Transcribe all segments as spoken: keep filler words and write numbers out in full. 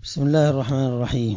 بسم الله الرحمن الرحيم.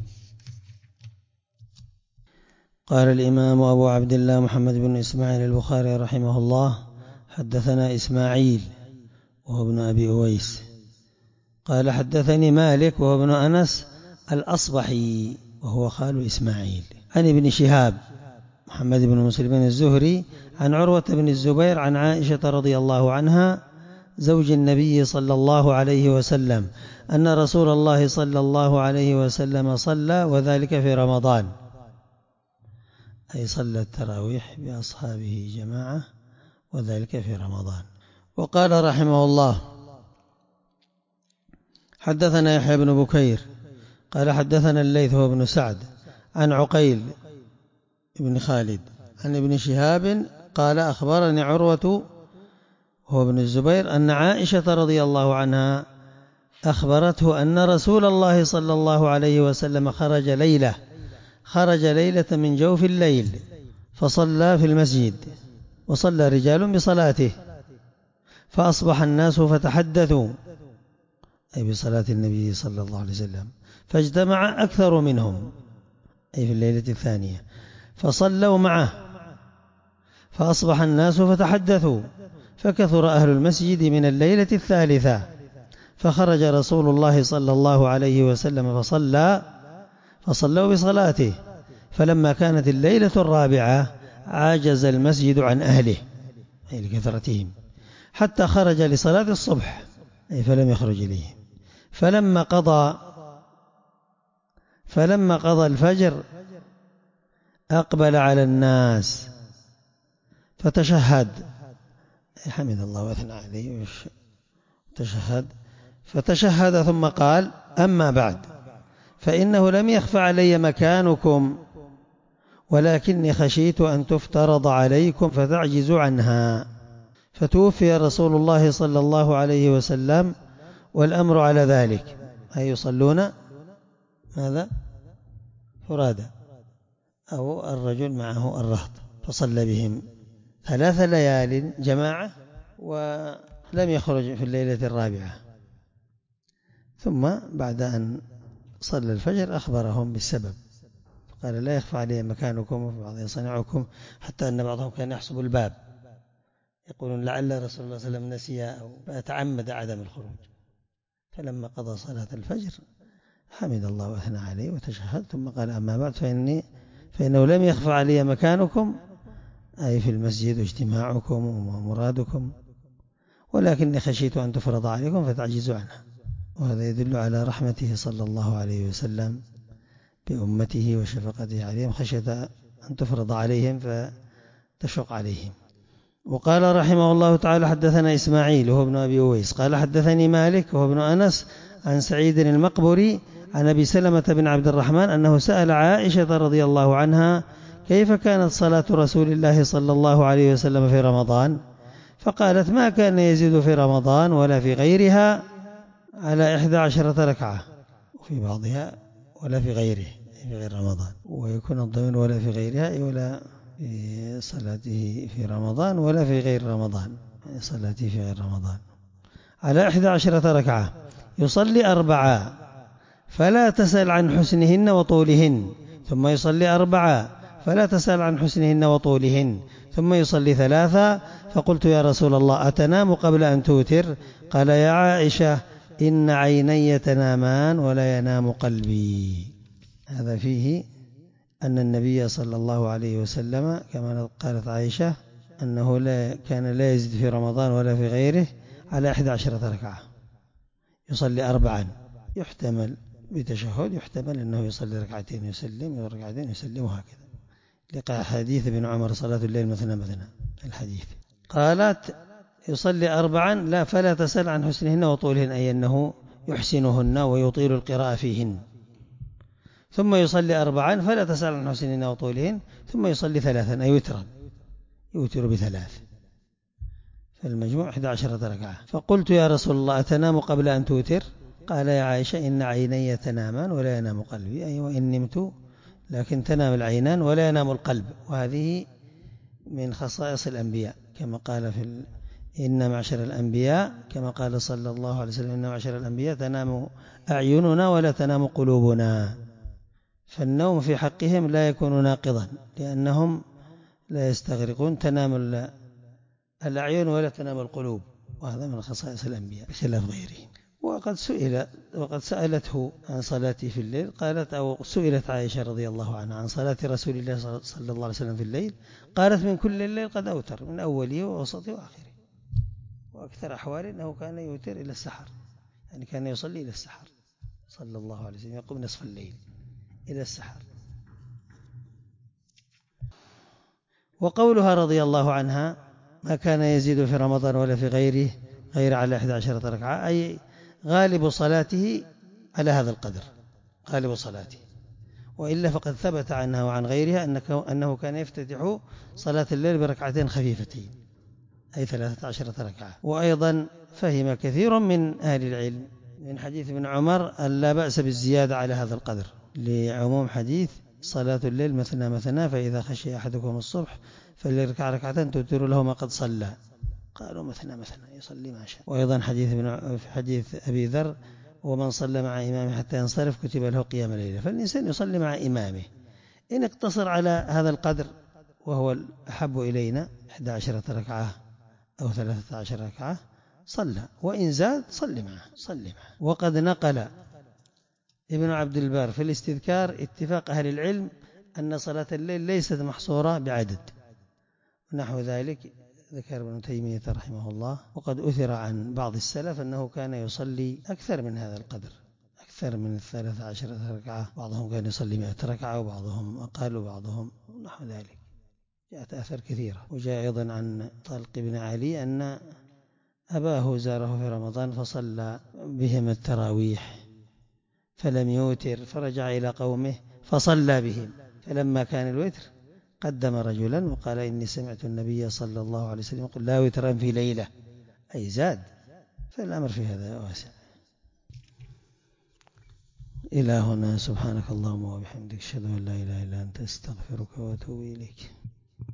قال الإمام أبو عبد الله محمد بن إسماعيل البخاري رحمه الله: حدثنا إسماعيل وهو ابن أبي أويس قال حدثني مالك وهو ابن أنس الأصبحي وهو خال إسماعيل عن ابن شهاب محمد بن مسلم الزهري عن عروة بن الزبير عن عائشة رضي الله عنها زوج النبي صلى الله عليه وسلم أن رسول الله صلى الله عليه وسلم صلى وذلك في رمضان، أي صلى التراويح بأصحابه جماعة وذلك في رمضان. وقال رحمه الله: حدثنا يحيى بن بكير قال حدثنا الليث هو ابن سعد عن عقيل بن خالد عن ابن شهاب قال أخبرني عروة هو ابن الزبير أن عائشة رضي الله عنها أخبرته أن رسول الله صلى الله عليه وسلم خرج ليلة خرج ليلة من جوف الليل فصلى في المسجد، وصلى رجال بصلاته، فأصبح الناس فتحدثوا، أي بصلاة النبي صلى الله عليه وسلم، فاجتمع أكثر منهم، أي في الليلة الثانية، فصلوا معه، فأصبح الناس فتحدثوا، فكثر أهل المسجد من الليلة الثالثة، فخرج رسول الله صلى الله عليه وسلم فصلى فصلوا بصلاته، فلما كانت الليلة الرابعة عاجز المسجد عن أهله، أي لكثرتهم، حتى خرج لصلاة الصبح، أي فلم يخرج إليهم، فلما قضى فلما قضى الفجر أقبل على الناس فتشهد، حمد الله وأثنى عليه وتشهد، فتشهد ثم قال: أما بعد، فإنه لم يخف علي مكانكم، ولكني خشيت أن تفترض عليكم فتعجزوا عنها. فتوفي رسول الله صلى الله عليه وسلم والأمر على ذلك، أي يصلون ماذا؟ فرادى، أو الرجل معه الرهط، فصلى بهم ثلاث ليال جماعة ولم يخرج في الليلة الرابعة. ثم بعد أن صلى الفجر أخبرهم بالسبب، قال: لا يخفى علي مكانكم وفي بعض صنعكم، حتى أن بعضهم كان يحسب الباب، يقولون لعل رسول الله صلى الله عليه وسلم نسي أو فتعمد عدم الخروج. فلما قضى صلاة الفجر حمد الله وأثنى عليه وتشهد، ثم قال: أما بعد، فإني فإنه لم يخفى علي مكانكم، أي في المسجد واجتماعكم ومرادكم، ولكني خشيت أن تفرض عليكم فتعجزوا عنها. وهذا يدل على رحمته صلى الله عليه وسلم بأمته وشفقته عليهم، خشية أن تفرض عليهم فتشق عليهم. وقال رحمه الله تعالى: حدثنا إسماعيل وهو ابن أبي أويس قال حدثني مالك وهو ابن أنس عن سعيد المقبري عن أبي سلمة بن عبد الرحمن أنه سأل عائشة رضي الله عنها كيف كانت صلاة رسول الله صلى الله عليه وسلم في رمضان، فقالت: ما كان يزيد في رمضان ولا في غيرها على إحدى عشرة ركعة، وفي بعضها ولا في غيره، في غير رمضان، ويكون الضمير ولا في غيرها، ولا في صلاته في رمضان ولا في غير رمضان، صلاته في غير رمضان، على إحدى عشرة ركعة، يصلي أربعة فلا تسأل عن حسنهن وطولهن، ثم يصلي أربعة فلا تسأل عن حسنهن وطولهن، ثم يصلي ثلاثة. فقلت: يا رسول الله، أتنام قبل أن توتر؟ قال: يا عائشة، إن عيني تنامان ولا ينام قلبي. هذا فيه أن النبي صلى الله عليه وسلم كما قالت عائشة أنه لا كان لا يزيد في رمضان ولا في غيره على إحدى عشرة ركعة، يصلي أربعا، يحتمل بتشهد، يحتمل أنه يصلي ركعتين يسلم وركعتين يسلم، وهكذا، لقى حديث ابن عمر: صلاة الليل مثنى مثنى، الحديث. قالت: يصلي أربعا لا فلا تسأل عن حسنهن وطولهن، أي أنه يحسنهن ويطيل القراءة فيهن، ثم يصلي أربعا فلا تسأل عن حسنهن وطولهن، ثم يصلي ثلاثا، أي وترا، يوتر بثلاث، فالمجموع إحدى عشرة ركعة. فقلت: يا رسول الله، أتنام قبل أن توتر؟ قال: يا عائشة، إن عيني تنامان ولا ينام قلبي، أي وإن نمت لكن تنام العينان ولا ينام القلب، وهذه من خصائص الأنبياء، كما قال في ال... إن معشر الأنبياء، كما قال صلى الله عليه وسلم: إن معشر الأنبياء تنام أعيننا ولا تنام قلوبنا. فالنوم في حقهم لا يكون ناقضا، لأنهم لا يستغرقون، تنام الأعين ولا تنام القلوب، وهذا من خصائص الأنبياء بخلاف غيرهم. وقد سئل وقد سألته عن صلاته في الليل، قالت أو سئلت عائشة رضي الله عنها عن صلاة رسول الله صلى الله عليه وسلم في الليل، قالت من كل الليل قد أوتر، من أوله ووسطه وآخره، وأكثر أحوال أنه كان يوتر إلى السحر، يعني كان يصلي إلى السحر صلى الله عليه وسلم، يقوم نصف الليل إلى السحر. وقولها رضي الله عنها ما كان يزيد في رمضان ولا في غيره غير على إحدى عشرة ركعة، أي غالب صلاته على هذا القدر، غالب صلاته. وإلا فقد ثبت عنها وعن غيرها أنه كان يفتتح صلاة الليل بركعتين خفيفتين، أي ثلاثة عشرة ركعة. وأيضا فهم كثير من أهل العلم من حديث ابن عمر أن لا بأس بالزيادة على هذا القدر، لعموم حديث صلاة الليل مثنى مثنى فإذا خشي أحدكم الصبح فليركع ركعتين توتر له ما قد صلى، قالوا مثنى مثنى يصلي ما شاء. وأيضا حديث ابن في حديث أبي ذر ومن صلى مع إمامه حتى ينصرف كتب له قيام الليلة. فالإنسان يصلي مع إمامه، إن اقتصر على هذا القدر وهو الأحب إلينا إحدى عشرة ركعة أو ثلاثة عشر ركعة صلى، وإن زاد صلي معه صلي معه. وقد نقل ابن عبد البر في الاستذكار اتفاق أهل العلم أن صلاة الليل ليست محصورة بعدد، نحو ذلك ذكر ابن تيمية رحمه الله. وقد أثر عن بعض السلف أنه كان يصلي أكثر من هذا القدر، أكثر من الثلاثة عشرة ركعة، بعضهم كان يصلي مئة ركعة وبعضهم أقل وبعضهم نحو ذلك، جاءت آثار كثيرة. وجاء أيضا عن طلق بن علي أن أباه زاره في رمضان فصلى بهم التراويح فلم يوتر، فرجع إلى قومه فصلى بهم، فلما كان الوتر قدم رجلا وقال إني سمعت النبي صلى الله عليه وسلم يقول لا وترا في ليلة، أي زاد، فالأمر في هذا واسع. إلى هنا، سبحانك اللهم وبحمدك أشهد أن لا إله إلا أنت أستغفرك وأتوب إليك.